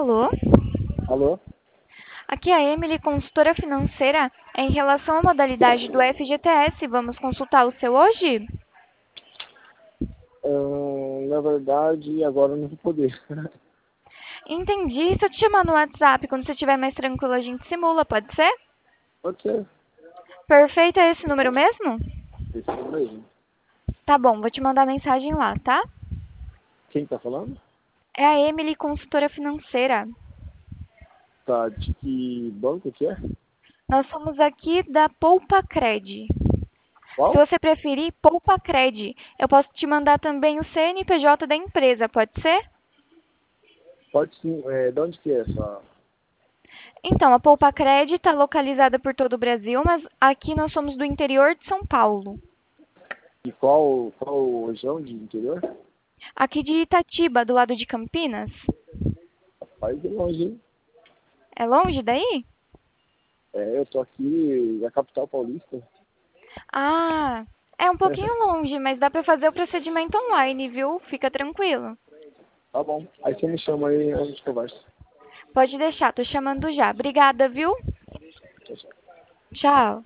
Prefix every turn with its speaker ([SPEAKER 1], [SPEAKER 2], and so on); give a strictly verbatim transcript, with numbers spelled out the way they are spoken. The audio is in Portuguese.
[SPEAKER 1] Alô?
[SPEAKER 2] Alô?
[SPEAKER 1] Aqui é a Emily, consultora financeira. É em relação à modalidade do F G T S. Vamos consultar o seu hoje?
[SPEAKER 2] Ahn, na verdade, agora eu não vou poder.
[SPEAKER 1] Entendi. Se eu te chamar no WhatsApp, quando você estiver mais tranquilo, a gente simula, pode ser?
[SPEAKER 2] Pode ser.
[SPEAKER 1] Perfeito, é esse número mesmo?
[SPEAKER 2] Esse é o mesmo.
[SPEAKER 1] Tá bom, vou te mandar mensagem lá, tá?
[SPEAKER 2] Quem tá falando?
[SPEAKER 1] É a Emily, consultora financeira.
[SPEAKER 2] Tá, de que banco que é?
[SPEAKER 1] Nós somos aqui da Poupa Cred. Se
[SPEAKER 2] Qual?
[SPEAKER 1] você preferir, Poupa Cred. Eu posso te mandar também o C N P J da empresa, pode ser?
[SPEAKER 2] Pode sim. É, de onde que é essa?
[SPEAKER 1] Então, a Poupa Cred está localizada por todo o Brasil, mas aqui nós somos do interior de São Paulo.
[SPEAKER 2] E qual, qual região de interior?
[SPEAKER 1] Aqui de Itatiba, do lado de Campinas.
[SPEAKER 2] Rapaz, é longe, hein?
[SPEAKER 1] É longe daí?
[SPEAKER 2] É, eu tô aqui na capital paulista.
[SPEAKER 1] Ah, é um pouquinho longe, mas dá para fazer o procedimento online, viu? Fica tranquilo.
[SPEAKER 2] Tá bom. Aí você me chama aí e a gente conversa.
[SPEAKER 1] Pode deixar, tô chamando já. Obrigada, viu?
[SPEAKER 2] Tchau, tchau.
[SPEAKER 1] Tchau.